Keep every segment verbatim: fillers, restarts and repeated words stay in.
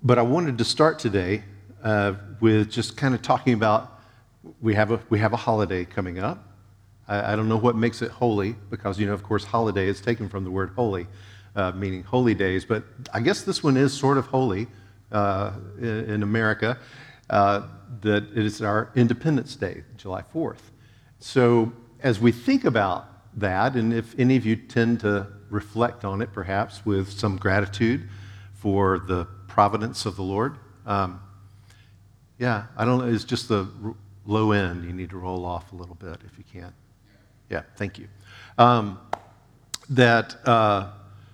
but I wanted to start today uh, with just kind of talking about we have a we have a holiday coming up. I, I don't know what makes it holy because, you know, of course, holiday is taken from the word holy, uh, meaning holy days. But I guess this one is sort of holy uh, in, in America. Uh, that it is our Independence Day, July fourth. So as we think about that, and if any of you tend to reflect on it, perhaps with some gratitude for the providence of the Lord, um, yeah, I don't know, it's just the r- low end you need to roll off a little bit if you can. Yeah, thank you. Um, that uh,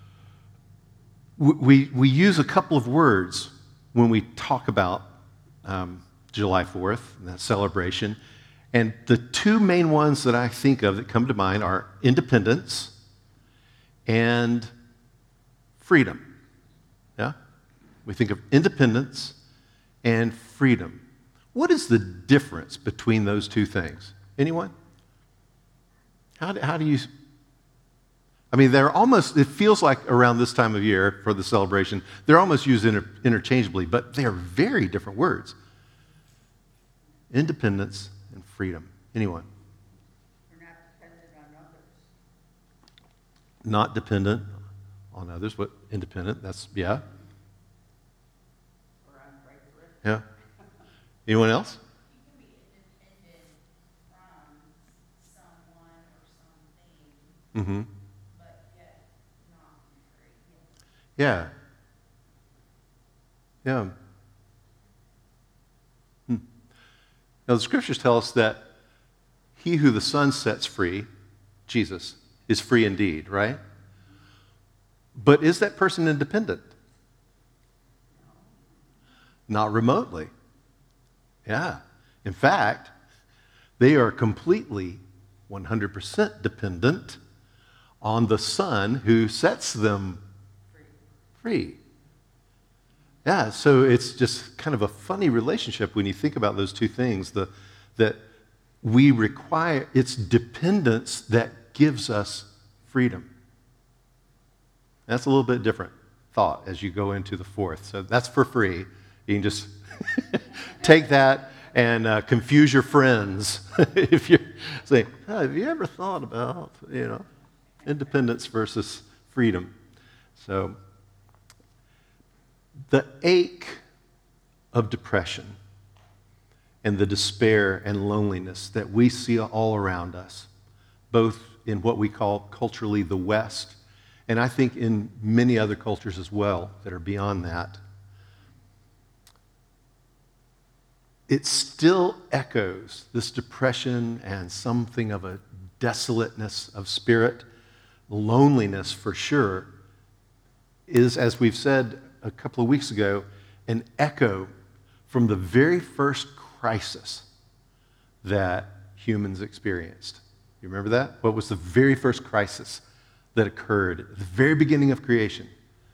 we, we use a couple of words when we talk about um, July fourth, and that celebration. And the two main ones that I think of that come to mind are independence and freedom. Yeah? We think of independence and freedom. What is the difference between those two things? Anyone? How do, how do you... I mean, they're almost, it feels like around this time of year for the celebration, they're almost used inter, interchangeably, but they're very different words. Independence and freedom. Anyone? We're not dependent on others. Not dependent on others, but independent. That's, yeah. Or on Great Britain. Yeah. Anyone else? You can be independent from someone or something, Mm-hmm. but yet not be free. Yeah. Yeah. Hmm. Now, the scriptures tell us that he who the Son sets free, Jesus, is free indeed, right? But is that person independent? Not remotely. Yeah. In fact, they are completely one hundred percent dependent on the Son who sets them free. Yeah, so it's just kind of a funny relationship when you think about those two things, the, that we require, it's dependence that gives us freedom. That's a little bit different thought as you go into the fourth. So that's for free. You can just take that and uh, confuse your friends if you're saying, oh, have you ever thought about, you know, independence versus freedom? So the ache of depression and the despair and loneliness that we see all around us, both in what we call culturally the West, and I think in many other cultures as well that are beyond that, it still echoes this depression and something of a desolateness of spirit. Loneliness, for sure, is, as we've said a couple of weeks ago, an echo from the very first crisis that humans experienced. You remember that? What was the very first crisis that occurred at the very beginning of creation?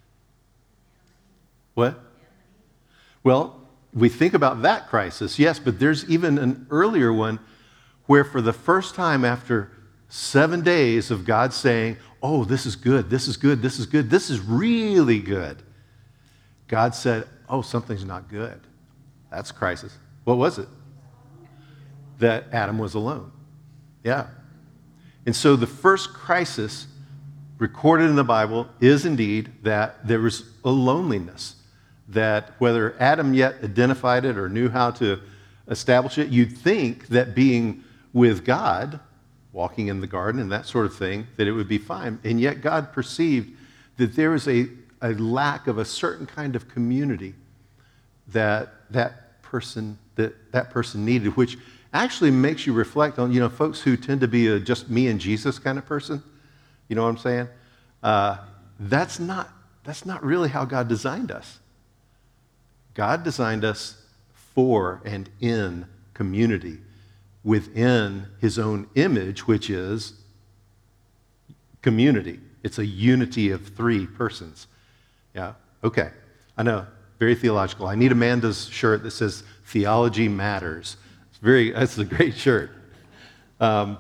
What? Well, we think about that crisis, yes, but there's even an earlier one where for the first time after seven days of God saying, oh, this is good, this is good, this is good, this is really good, God said, oh, something's not good. That's a crisis. What was it? That Adam was alone. Yeah. And so the first crisis recorded in the Bible is indeed that there was a loneliness, that whether Adam yet identified it or knew how to establish it, you'd think that being with God, walking in the garden and that sort of thing, that it would be fine. And yet God perceived that there was a, a lack of a certain kind of community that that person that that person needed, which actually makes you reflect on, you know, folks who tend to be a just me and Jesus kind of person. You know what I'm saying? Uh, that's not that's not really how God designed us. God designed us for and in community within his own image, which is community. It's a unity of three persons. Yeah, okay. I know, very theological. I need Amanda's shirt that says, Theology Matters. It's very, that's a great shirt. Um,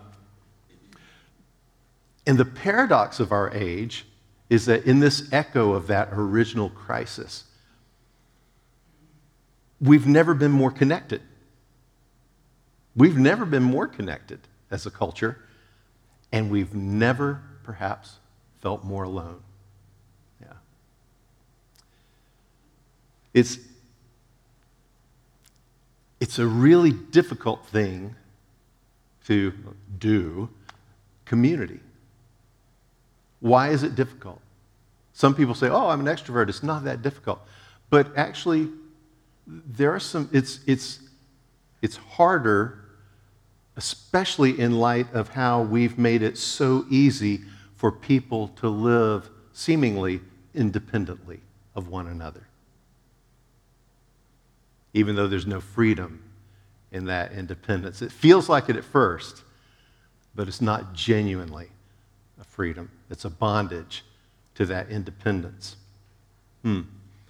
and the paradox of our age is that in this echo of that original crisis, we've never been more connected. We've never been more connected as a culture, and we've never perhaps felt more alone. Yeah. It's, it's a really difficult thing to do, community. Why is it difficult? Some people say, oh, I'm an extrovert. It's not that difficult. But actually, there are some, it's, it's, it's harder, especially in light of how we've made it so easy for people to live seemingly independently of one another. Even though there's no freedom in that independence. It feels like it at first, but it's not genuinely a freedom. It's a bondage to that independence. Hmm.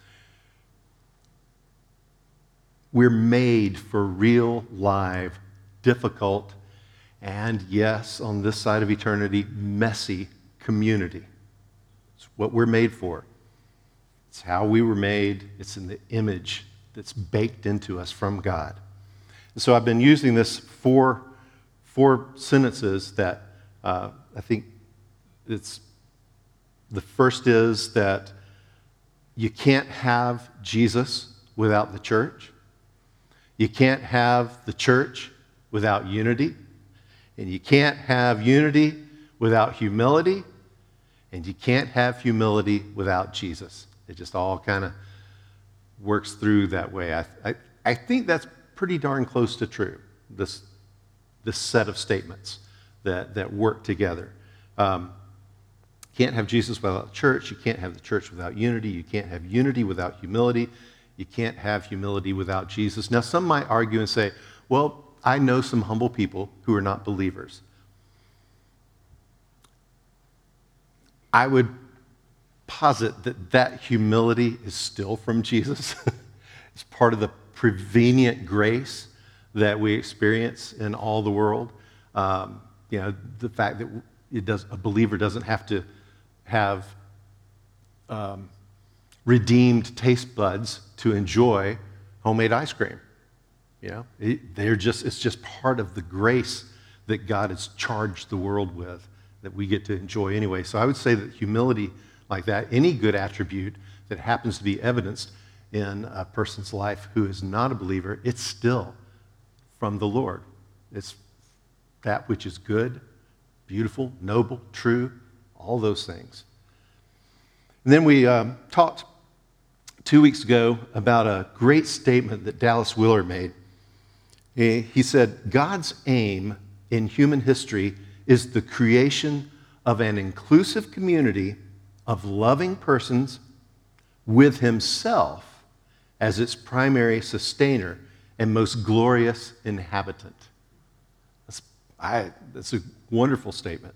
We're made for real, live, difficult, and yes, on this side of eternity, messy community. It's what we're made for. It's how we were made. It's in the image that's baked into us from God. And so I've been using this four, four sentences that uh, I think it's, the first is that you can't have Jesus without the church. You can't have the church without unity. And you can't have unity without humility. And you can't have humility without Jesus. It just all kind of works through that way. I, I, I think that's pretty darn close to true, this, this set of statements that, that work together. Um, you can't have Jesus without the church. You can't have the church without unity. You can't have unity without humility. You can't have humility without Jesus. Now, some might argue and say, well, I know some humble people who are not believers. I would posit that that humility is still from Jesus. It's part of the prevenient grace that we experience in all the world. Um, you know, the fact that it does, a believer doesn't have to have um, redeemed taste buds to enjoy homemade ice cream. You know, it, they're just, it's just part of the grace that God has charged the world with that we get to enjoy anyway. So I would say that humility like that, any good attribute that happens to be evidenced in a person's life who is not a believer, it's still from the Lord. It's that which is good, beautiful, noble, true, all those things. And then we um, talked two weeks ago about a great statement that Dallas Willard made. He said, God's aim in human history is the creation of an inclusive community of loving persons with himself as its primary sustainer and most glorious inhabitant. That's, I, that's a wonderful statement.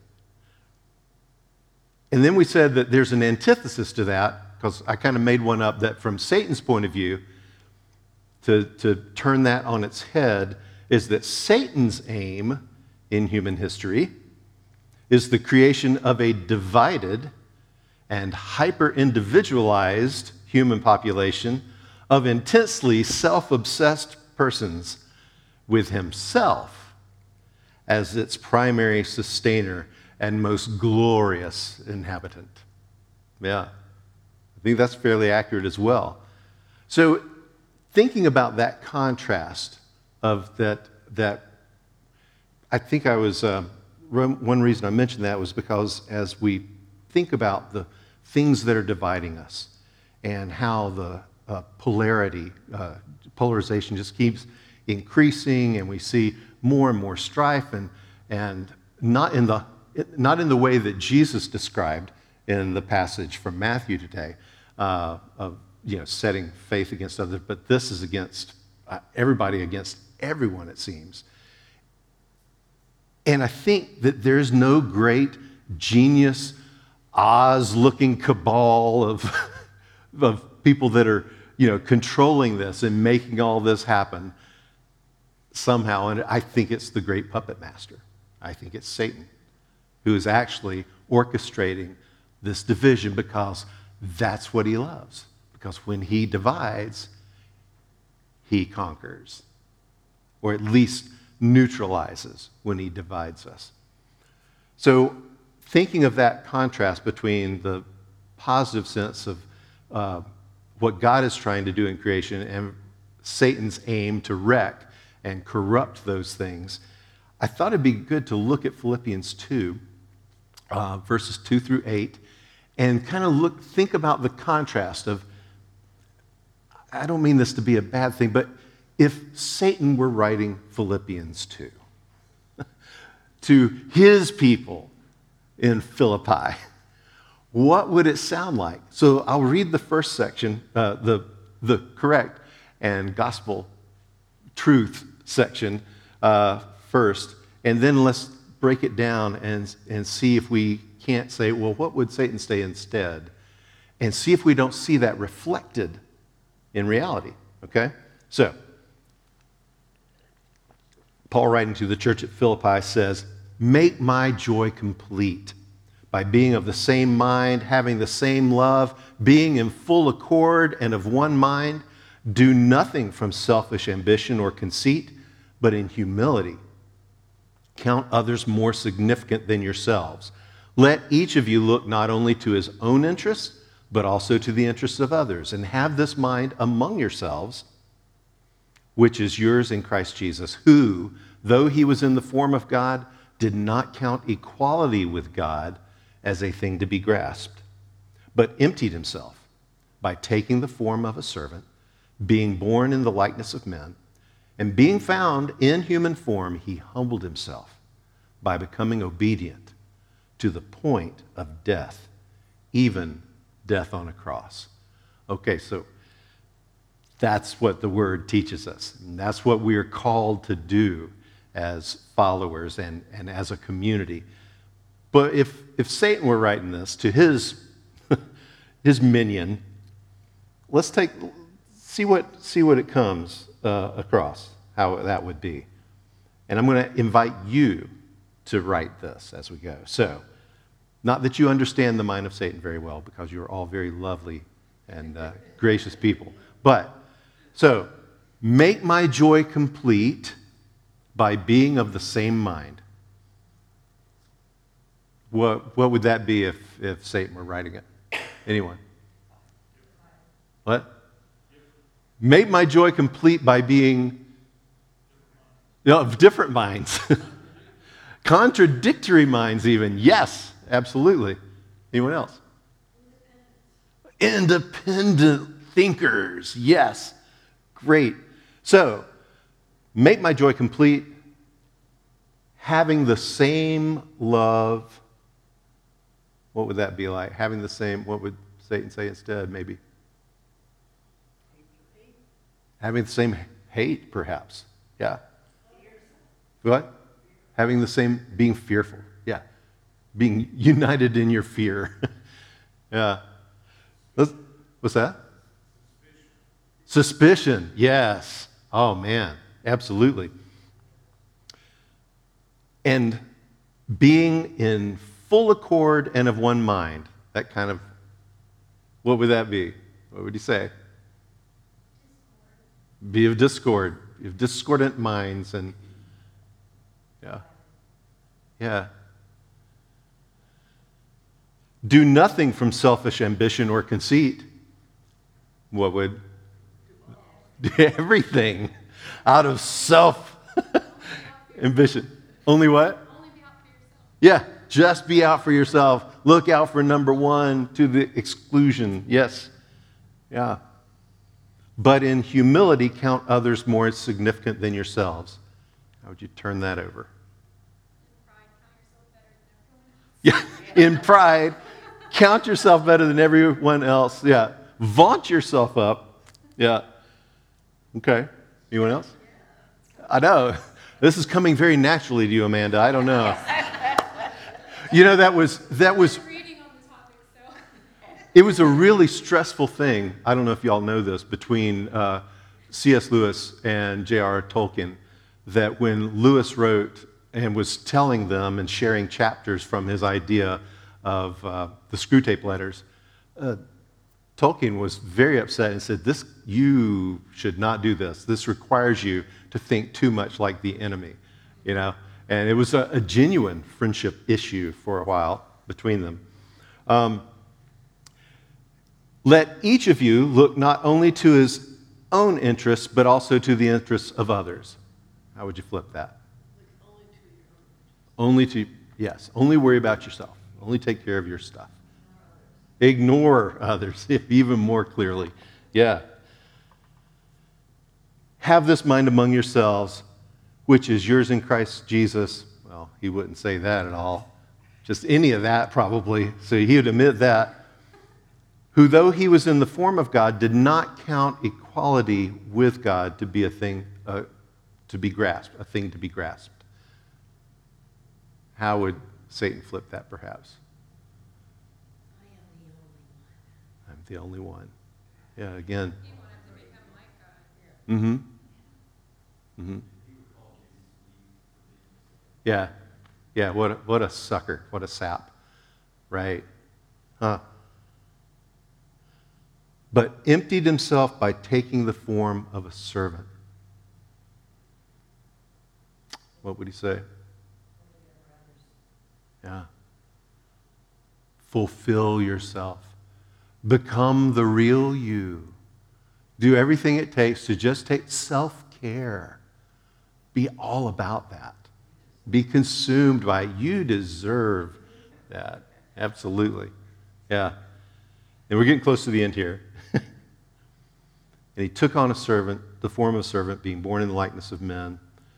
And then we said that there's an antithesis to that, because I kind of made one up that from Satan's point of view, to, to turn that on its head, is that Satan's aim in human history is the creation of a divided and hyper-individualized human population of intensely self-obsessed persons with himself as its primary sustainer and most glorious inhabitant. Yeah, I think that's fairly accurate as well. So thinking about that contrast of that, that I think I was, uh, one reason I mentioned that was because as we think about the things that are dividing us and how the uh, polarity, uh, polarization just keeps increasing, and we see more and more strife, and, and not in the not in the way that Jesus described in the passage from Matthew today, uh, of you know setting faith against others, but this is against uh, everybody against everyone, it seems. And I think that there's no great genius, Oz-looking cabal of, of people that are, you know, controlling this and making all this happen somehow. And I think it's the great puppet master. I think it's Satan who is actually orchestrating this division, because that's what he loves. Because when he divides, he conquers, or at least neutralizes when he divides us. So thinking of that contrast between the positive sense of uh, what God is trying to do in creation and Satan's aim to wreck and corrupt those things, I thought it'd be good to look at Philippians two, uh, verses two through eight, and kind of look, think about the contrast of, I don't mean this to be a bad thing, but if Satan were writing Philippians two to his people in Philippi, what would it sound like? So I'll read the first section, uh, the, the correct and gospel truth section uh, first, and then let's break it down and, and see if we can't say, well, what would Satan say instead? And see if we don't see that reflected in reality, okay? So, Paul, writing to the church at Philippi, says, "Make my joy complete by being of the same mind, having the same love, being in full accord and of one mind. Do nothing from selfish ambition or conceit, but in humility count others more significant than yourselves. Let each of you look not only to his own interests, but also to the interests of others, and have this mind among yourselves, which is yours in Christ Jesus, who, though he was in the form of God, did not count equality with God as a thing to be grasped, but emptied himself by taking the form of a servant, being born in the likeness of men, and being found in human form, he humbled himself by becoming obedient to the point of death, even death on a cross." Okay, so that's what the word teaches us. And that's what we are called to do as followers and, and as a community. But if, if Satan were writing this to his, his minion, let's take, see what, see what it comes uh, across, how that would be. And I'm going to invite you to write this as we go. So, not that you understand the mind of Satan very well, because you're all very lovely and uh, gracious people. But, so, make my joy complete by being of the same mind. What, what would that be if, if Satan were writing it? Anyone? What? Make my joy complete by being, you know, of different minds. Contradictory minds even. Yes, absolutely. Anyone else? Independent thinkers. Yes. Great. So, make my joy complete, having the same love. What would that be like? Having the same, what would Satan say instead, maybe? Having the same hate, perhaps. Yeah. What? Having the same, being fearful. Yeah. Being united in your fear. Yeah. Let's, what's that? Suspicion. Suspicion. Yes. Oh, man. Absolutely. And being in full accord and of one mind. That kind of, what would that be? What would you say? Be of discord. Be of discordant minds and, yeah. Yeah. Do nothing from selfish ambition or conceit. What would? Everything out of self ambition. Only what? Only be out for yourself. Yeah, just be out for yourself. Look out for number one to the exclusion. Yes. Yeah. But in humility, count others more significant than yourselves. How would you turn that over? Pride, count yourself better than everyone else. Yeah, in pride, count yourself better than everyone else. Yeah. Vaunt yourself up. Yeah. Okay. Anyone else? I know. This is coming very naturally to you, Amanda. I don't know. You know, that was that was I'm reading on the topic, so. it was a really stressful thing. I don't know if y'all know this, between uh, C S Lewis and J R R Tolkien, that when Lewis wrote and was telling them and sharing chapters from his idea of uh, the Screwtape Letters, uh, Tolkien was very upset and said, this you should not do this. This requires you to think too much like the enemy, you know? And it was a, a genuine friendship issue for a while between them. Um, Let each of you look not only to his own interests, but also to the interests of others. How would you flip that? Only to, yes, only worry about yourself. Only take care of your stuff. Ignore others, even more clearly. Yeah. Have this mind among yourselves, which is yours in Christ Jesus. Well, he wouldn't say that at all. Just any of that, probably. So he would admit that. Who, though he was in the form of God, did not count equality with God to be a thing uh, to be grasped, a thing to be grasped. How would Satan flip that, perhaps? I'm the only one. Yeah, again. He wanted to become like God. Mm-hmm. Mm-hmm. Yeah. Yeah, what a, what a sucker. What a sap. Right. Huh. But emptied himself by taking the form of a servant. What would he say? Yeah. Fulfill yourself. Become the real you. Do everything it takes to just take self-care. Be all about that. Be consumed by it. You deserve that. Absolutely. Yeah. And we're getting close to the end here. And he took on a servant, the form of a servant, being born in the likeness of men.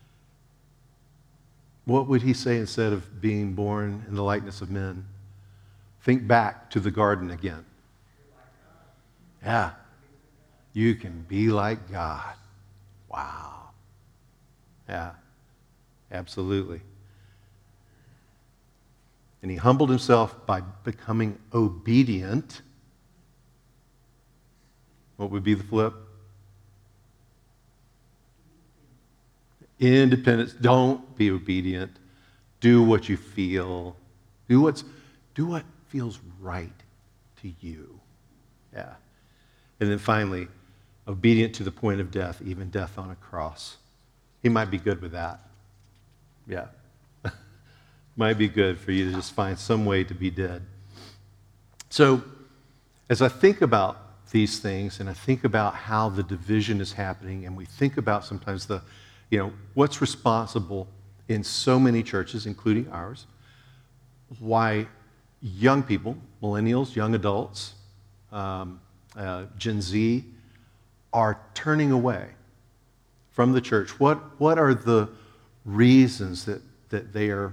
What would he say instead of being born in the likeness of men? Think back to the garden again. Yeah. You can be like God. Wow. Yeah. Absolutely. And he humbled himself by becoming obedient. What would be the flip? Independence. Don't be obedient. Do what you feel. Do what's do what feels right to you. Yeah. And then finally, obedient to the point of death, even death on a cross. He might be good with that. Yeah. Might be good for you to just find some way to be dead. So, as I think about these things and I think about how the division is happening, and we think about sometimes the, you know, what's responsible in so many churches, including ours, why young people, millennials, young adults, um, uh, Gen Z, are turning away from the church. What, what are the reasons that, that they are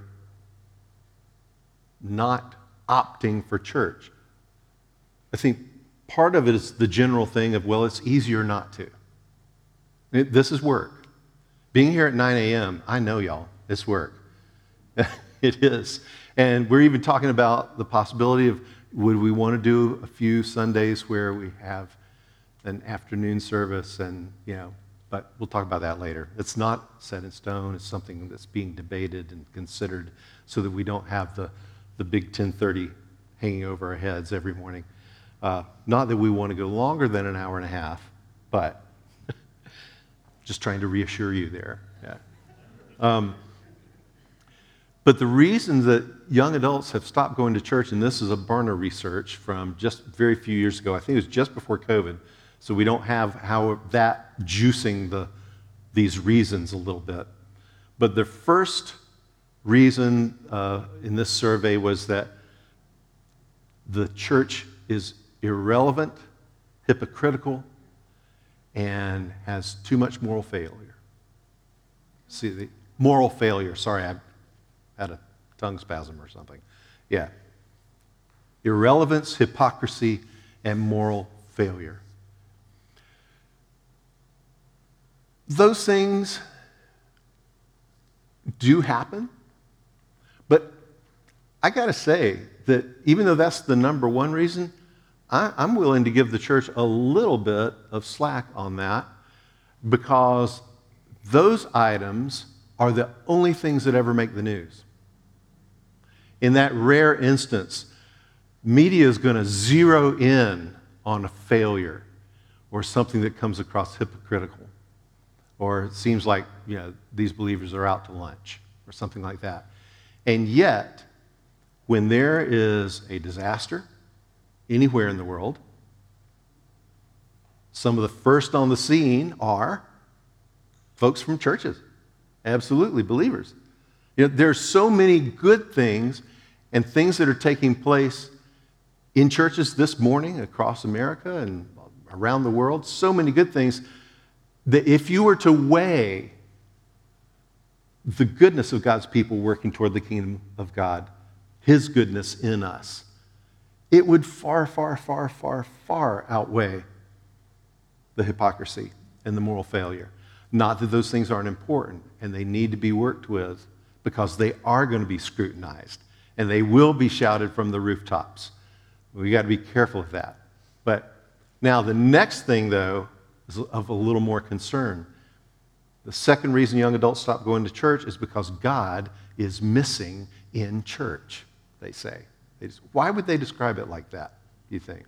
not opting for church? I think part of it is the general thing of, well, it's easier not to. It, this is work. Being here at nine a.m., I know y'all, it's work. It is. And we're even talking about the possibility of, would we want to do a few Sundays where we have an afternoon service, and, you know, but we'll talk about that later. It's not set in stone. It's something that's being debated and considered so that we don't have the, the big ten thirty hanging over our heads every morning. Uh, not that we want to go longer than an hour and a half, but just trying to reassure you there. Yeah. Um, but the reason that young adults have stopped going to church, and this is a Barna research from just very few years ago, I think it was just before COVID, so we don't have how that juicing the, these reasons a little bit. But the first reason uh, in this survey was that the church is irrelevant, hypocritical, and has too much moral failure. See, the moral failure, sorry, I had a tongue spasm or something. Yeah. Irrelevance, hypocrisy, and moral failure. Those things do happen, but I got to say that even though that's the number one reason, I, I'm willing to give the church a little bit of slack on that, because those items are the only things that ever make the news. In that rare instance, media is going to zero in on a failure or something that comes across hypocritical, or it seems like, you know, these believers are out to lunch, or something like that. And yet, when there is a disaster anywhere in the world, some of the first on the scene are folks from churches, absolutely believers. You know, there's so many good things and things that are taking place in churches this morning across America and around the world, so many good things that if you were to weigh the goodness of God's people working toward the kingdom of God, His goodness in us, it would far, far, far, far, far outweigh the hypocrisy and the moral failure. Not that those things aren't important and they need to be worked with, because they are going to be scrutinized and they will be shouted from the rooftops. We got to be careful of that. But now the next thing, though, is of a little more concern. The second reason young adults stop going to church is because God is missing in church, they say. They just, why would they describe it like that, do you think?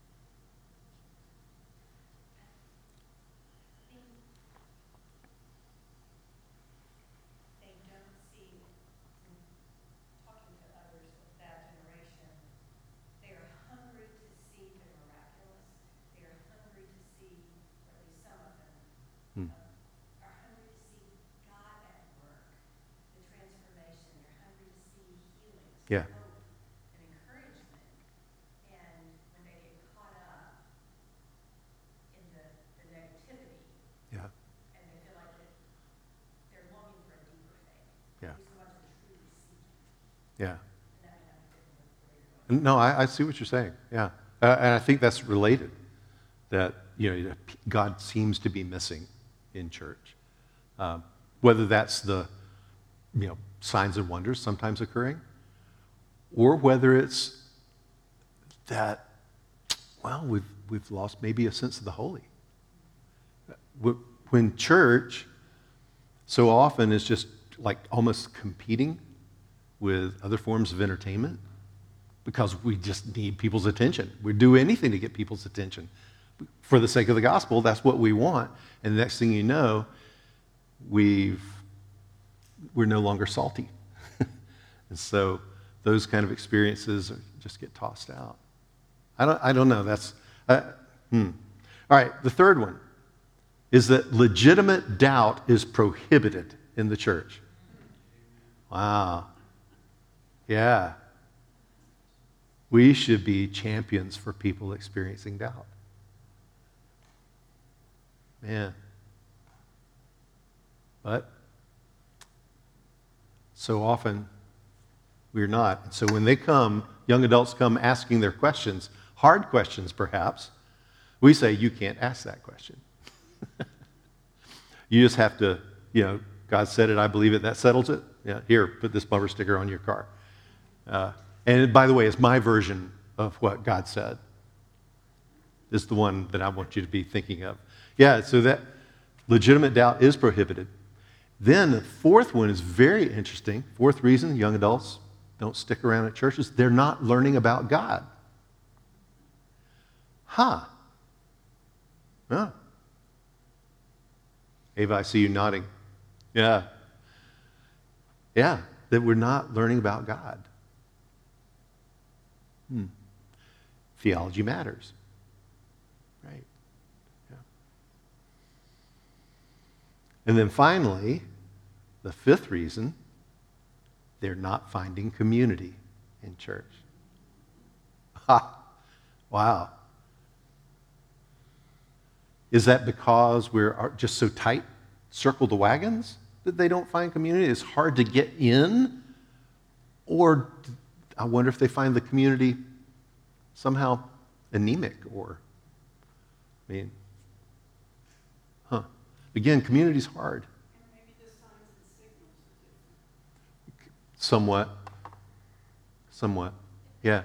Yeah. Hope and encouragement. And when they get caught up in the, the negativity, Yeah. and they feel like it, they're longing for a deeper faith. Yeah. These are the ones that are truly seeking. Yeah. And that may not be different with where you're going. No, I, I see what you're saying. Yeah. Uh, and I think that's related, that, you know, God seems to be missing in church. Um, whether that's the, you know, signs and wonders sometimes occurring, or whether it's that, well, we've, we've lost maybe a sense of the holy. When church so often is just like almost competing with other forms of entertainment, because we just need people's attention. We'd do anything to get people's attention. For the sake of the gospel, that's what we want. And the next thing you know, we've, we're no longer salty. And so those kind of experiences are, just get tossed out. I don't, I don't know. That's, uh, hmm. All right, the third one is that legitimate doubt is prohibited in the church. Wow. Yeah. We should be champions for people experiencing doubt. Man. But so often we're not. And so when they come, young adults come asking their questions, hard questions perhaps, we say, you can't ask that question. You just have to, you know, God said it, I believe it, that settles it. Yeah, here, put this bumper sticker on your car. Uh, and by the way, it's my version of what God said. This is the one that I want you to be thinking of. Yeah, so that legitimate doubt is prohibited. Then the fourth one is very interesting. Fourth reason young adults don't stick around at churches, they're not learning about God. Huh. Huh. Ava, I see you nodding. Yeah. Yeah, that we're not learning about God. Hmm. Theology matters. Right. Yeah. And then finally, the fifth reason, they're not finding community in church. Ha! Wow. Is that because we're just so tight, circle the wagons, that they don't find community? It's hard to get in? Or I wonder if they find the community somehow anemic, or, I mean, huh. Again, community's hard. And maybe the signs and signals are different. Somewhat. Somewhat. Yeah.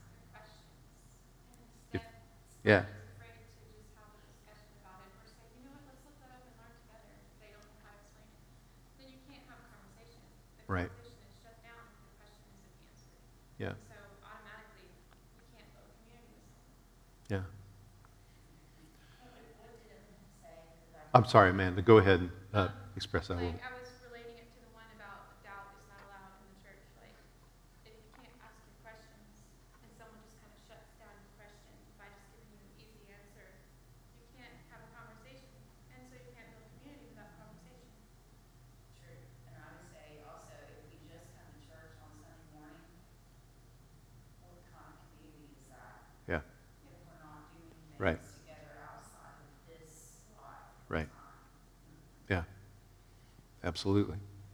If, yeah. Afraid to just have a discussion about it, or say, you know what, let's look that up and learn together. They don't know how to explain it. Then you can't have a conversation. The Right. conversation is shut down if the question isn't answered. Yeah. So automatically, you can't build a community with someone. Yeah. Like I'm sorry, Amanda. Go ahead and uh, express that a Like, little. I was relating it to the one about doubt is not allowed in the church. Like, if you can't ask your questions and someone just kind of shuts down your question by just giving you an easy answer, you can't have a conversation. And so you can't build community without conversation. True. And I would say also, if we just come to church on Sunday morning, what kind of community is that? Yeah, If we're not doing things Right. together outside of this life Right. time. yeah, absolutely.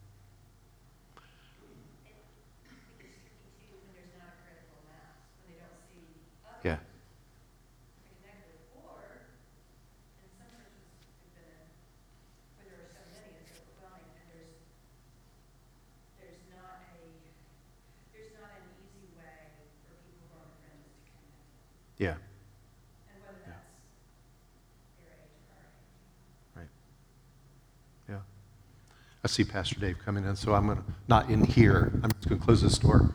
It, it gets tricky too when there's not a critical mass, when they don't see others Yeah, to connect with, or in some churches we've been in, where there are so many, it's overwhelming, and there's there's not a there's not an easy way for people who aren't friends to connect. yeah, And whether Yeah. that's their age or our age. right. Yeah. I see Pastor Dave coming in, so I'm going to, not in here, I'm just going to close this door.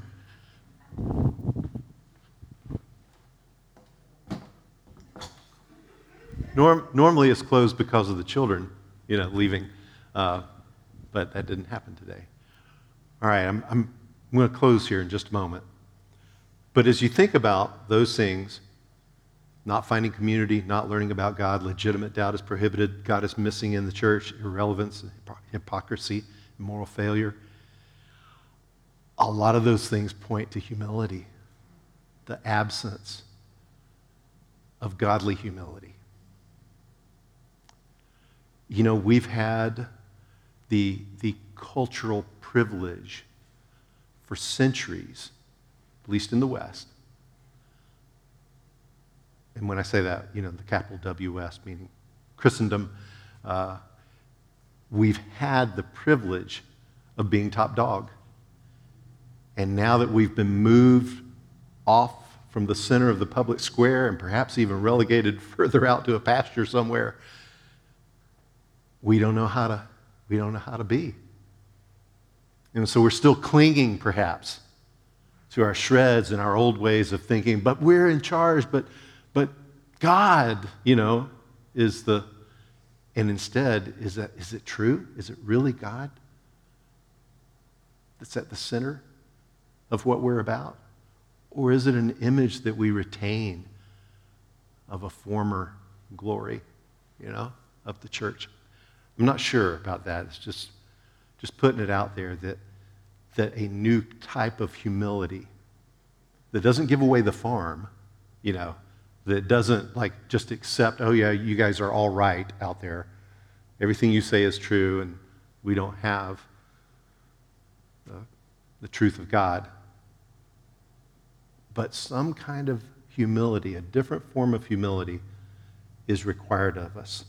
Norm, normally it's closed because of the children, you know, leaving, uh, but that didn't happen today. All right, I'm, I'm, I'm going to close here in just a moment. But as you think about those things, not finding community, not learning about God, legitimate doubt is prohibited, God is missing in the church, irrelevance, hypocrisy, moral failure, a lot of those things point to humility, the absence of godly humility. You know, we've had the, the cultural privilege for centuries, at least in the West. And when I say that, you know, the capital W S, meaning Christendom, uh, we've had the privilege of being top dog. And now that we've been moved off from the center of the public square and perhaps even relegated further out to a pasture somewhere, we don't know how to, we don't know how to be. And so we're still clinging, perhaps, to our shreds and our old ways of thinking, but we're in charge, but, but God, you know, is the, and instead, is that, is it true? Is it really God that's at the center of what we're about? Or is it an image that we retain of a former glory, you know, of the church? I'm not sure about that. It's just, just putting it out there that, that a new type of humility that doesn't give away the farm, you know, that doesn't like just accept, oh yeah, you guys are all right out there. Everything you say is true and we don't have the, the truth of God. But some kind of humility, a different form of humility is required of us.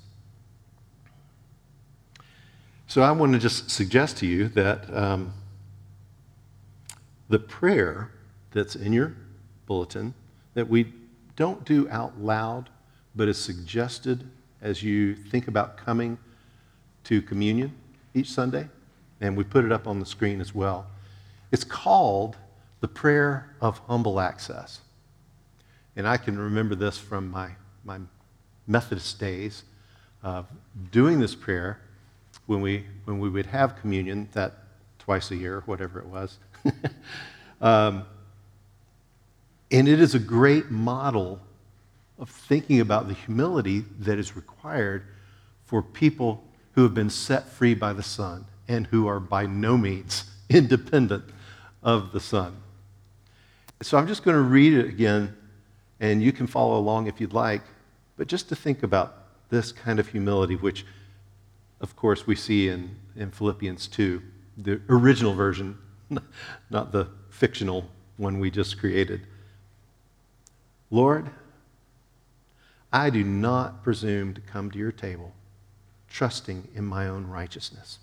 So I want to just suggest to you that um, the prayer that's in your bulletin that we don't do out loud, but is suggested as you think about coming to communion each Sunday, and we put it up on the screen as well. It's called the prayer of humble access. And I can remember this from my, my Methodist days of doing this prayer when we, when we would have communion, that twice a year, whatever it was. um, and it is a great model of thinking about the humility that is required for people who have been set free by the Son and who are by no means independent of the Son. So I'm just going to read it again, and you can follow along if you'd like, but just to think about this kind of humility, which, of course, we see in, in Philippians two, the original version, not the fictional one we just created. Lord, I do not presume to come to your table trusting in my own righteousness,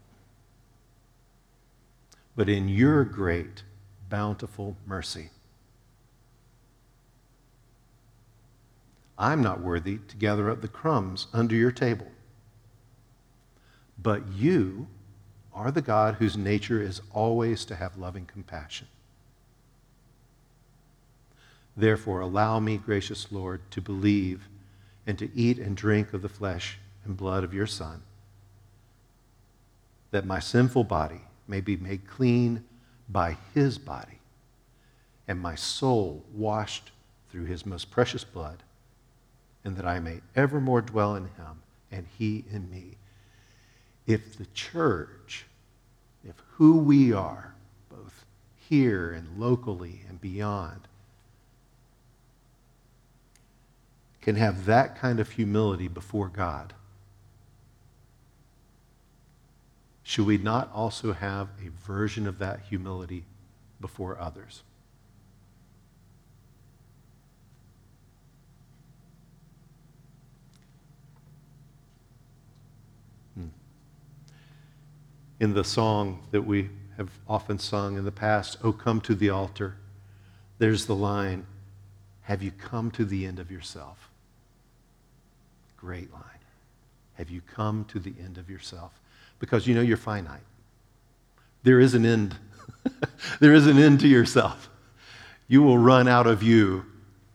but in your great, bountiful mercy. I'm not worthy to gather up the crumbs under your table, but you are the God whose nature is always to have loving compassion. Therefore, allow me, gracious Lord, to believe and to eat and drink of the flesh and blood of your Son, that my sinful body may be made clean by his body, and my soul washed through his most precious blood, and that I may evermore dwell in him and he in me. If the church, if who we are, both here and locally and beyond, can have that kind of humility before God, should we not also have a version of that humility before others? Hmm. In the song that we have often sung in the past, "Oh, come to the altar," there's the line, "Have you come to the end of yourself?" Great line. Have you come to the end of yourself? Because you know you're finite. There is an end. There is an end to yourself. You will run out of you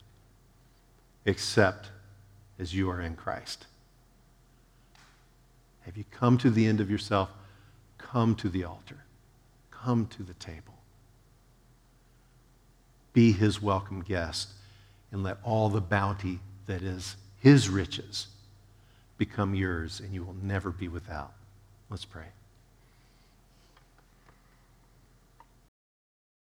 except as you are in Christ. Have you come to the end of yourself? Come to the altar. Come to the table. Be his welcome guest, and let all the bounty that is his riches become yours, and you will never be without. Let's pray.